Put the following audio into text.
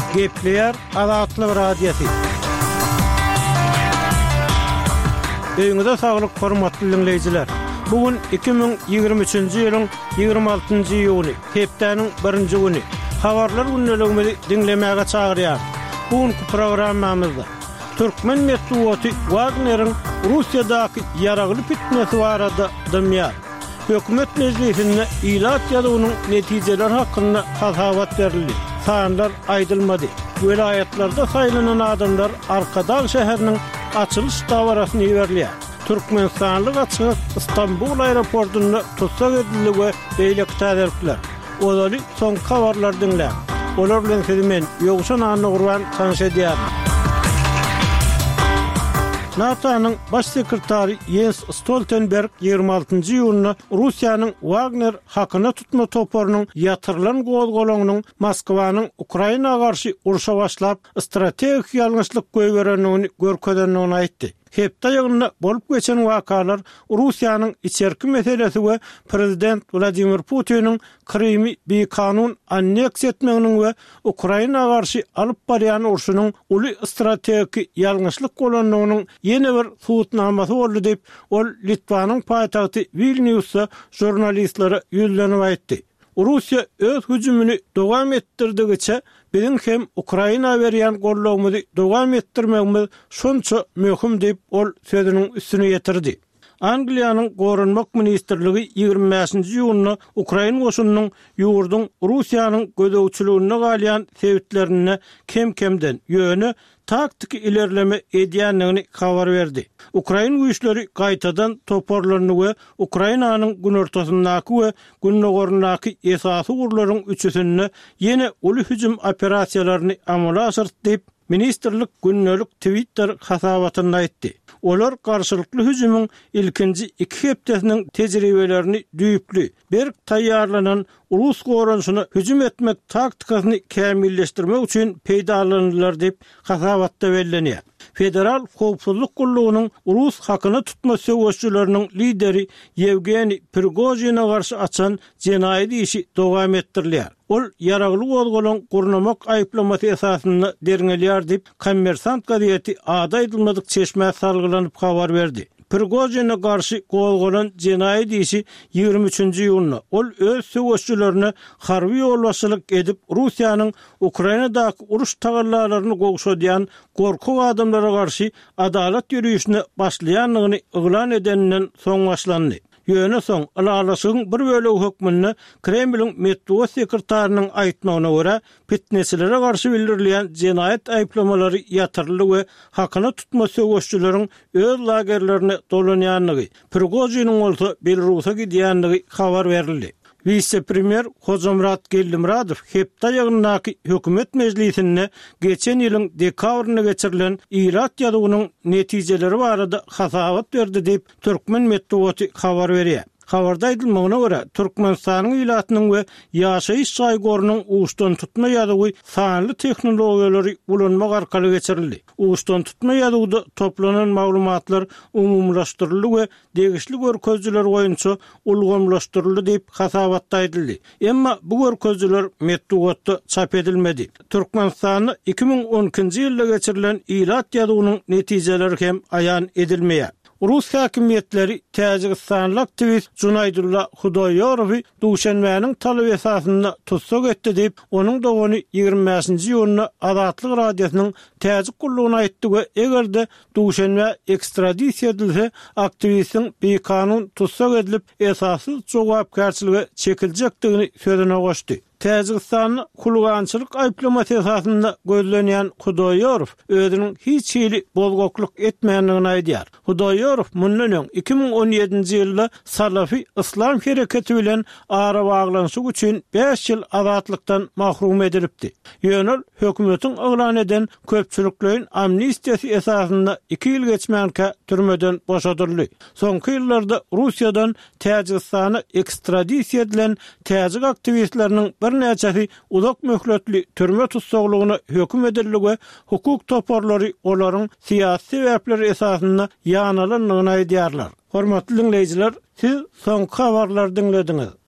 Gepleyer Azatlyk Radiosu. Öňüňizde saglyk, hormatly dinleýijiler. Bugün 2023-nji ýylyň 26-njy ýuly, hepdeniň 1-nji güni. Habarlar günnelegini dinlemäge çagyrýar. Bugünkü programmamyzda Türkmen Medeniýeti Wagner'in Russiýadaky ýaragly fitnesi barada dymýar. Hökümet meclisinde ilat ýadynyň netijeleri hakynda hasabat berildi. Sanlar aýdylmady. Vilayetlarda saýlanan adamlar Arkadal şäheriniň açylış dawarasyny ýeberler. Türkmenistanlyk açyk İstanbul aeroportunda tutsak edildi we beýlek täzirlikler. Olaly soň habarlar dinlä. Olar bilen men ýogşan anly gurban tanşedýär. NATO'nun baş sekretary Jens Stoltenberg 26-njy ýylyny Russiýanyň Wagner hakyna tutma toporunyň ýatyrylan gol-golanynyň Moskwanyň Ukraina garşy uruşa başlap strategik ýalňyşlyk göýberenligini görkezdenligini aýtdy. Hepde ýygyna bolup geçen wakalar Russiýanyň içerki meselesi we prezident Vladimir Putin'in Krimi bir kanun anneks etmeginiň we Ukraina garşy alyp barýan urşunyň uly strategik ýalňyşlyk bolanlygynyň ýene bir suwutnamasy boldy diýip ol Litvanyň paýtagty Vilniusda jurnalistlere ýüzlenip aýtdy. Russiýa öz hüjümini dowam etdirdigiçe biziň hem Ukraina berýän gollawymyzy dowam etdirmegimiz şonça möhüm diýip ol sözüniň üstüne ýetirdi. Angliýanyň Gorunmak ministrligi 25-nji ýylyny Ukraina goşunynyň ýurduň Russiýanyň gödäwçiligine galýan sebitlerini kem-kemden ýöne taktik ilerleme edýänligini habar berdi. Ukraina güýçleri gaýtadan toparlanyny we Ukrainanyň gün ortasyndaky we günnogorundaky esasy gurlaryň üçüsini ýene uly hüjüm operasiýalaryny amala aşyrtyp ministrlik günnelik Twitter hasabatynda aýtdy. Olar garşylykly hüjümüň ilkinji 2 hepdesiniň tejribelerini düýüpli, berk taýýarlanan Rus goranşyna hüjüm etmek taktikasyny kämilleşdirmek üçin peýdalandylar diýip hasabatda bellenýär. Federal Howpsuzlyk Gullugynyň Rus hakyny tutma söwüşçüleriniň lideri Yevgeniy Prigojin'e garşy açan jenaýat işi dowam etdirilýär. Ol ýaragly golgolan gurnamak aýplamasy esasynda derňelýär diýip Kommersant gazetesi ada aýdylmadyk çeşme salgylanyp habar berdi. Prigojin'e garşy golgolan jenaýat işi 23-nji ýylyny ol öz söwüşçülerine harby ýolbaşçylyk edip Russiýanyň Ukrainadaky uruş tagallarlaryny gogşadýan gorkuk adamlara garşy adalet ýürüýüşine başlaýanlygyny yglan edeninden soň başlandy. Ýöne soň alalaşygyň bir bölegi hökmünde Kremliň Medeniýet sekretarynyň aýtmagyna görä fitneçilere garşy bildirilýän jenaýat aýplamalary ýatyrly we hakyna tutma söwüşçüleriň öz lagerlerine dolanýanlygy, Prigojinin bolsa Belarus'a gidýänligi habar berildi. Vice-premier Hozamrat Geldimradow hepde ýygyndaky hökümet meclisinde geçen ýylyň dekabryna geçirilen ilat ýadynyň netijeleri barada hasabat berdi diýip Türkmen Medeniýeti habar berýär. Habarda aýdylmagyna görä Türkmenistanyň ilatynyň we ýaşaýyş saýgorunyň uçdan tutma ýadygy sanly tehnologiýalary ulanmak arkaly geçirildi. Uçdan tutma ýadygynda toplanan maglumatlar umumlaşdyryldy we degişli görkezjiler goýunça ulgamlaşdyryldy diýip hasabatda aýdyldy. Emma bu görkezjiler Medeniýetde çap edilmedi. Türkmenistanyň 2012-nji ýylda geçirilen ilat ýadygynyň netijeleri hem aýan edilmeýär. Rus häkimetleri Täjikistan aktivist Junaydullah Hudoýorowy duşanmäniň talap esasynda tutsak etdi diýip onuň dogany 25-nji ýylyny Azatlyk Radiosynyň Täjik gullugyna aýtdy we egerde duşanma ekstradisiýa edilse aktivistin bir kanun tutsak edilip esasy jogapkärçiligi çekiljekdigini sözüne goşdy. Täjikistanyň kulgançylyk aýplamasy esasynda gözlenýän Hudoýorow özüniň hiç hili bolgokluk etmeýänligini aýdýar. Hudoýorow mundan 2017-nji ýylda Salafi İslam hereketi bilen ara baglanyşy üçin 5 ýyl azatlykdan mahrum edilipdi. Ýöne hökümetiň oglan eden köpçüliklerin amnistiýasy esasynda 2 ýyl geçmänkä türmeden boşadyldy. Soňky ýyllarda Russiýadan Täjikistana ekstradisiýa edilen täjik aktivistleriniň näçesi uzak möhletli türme tutsaklygyna höküm edildi we hukuk toparlary olaryň siýasy sebäpleri esasynda ýanalanlygyny aýdýarlar. Hormatly dinleýijiler, siz soňky habarlary dinlediňiz.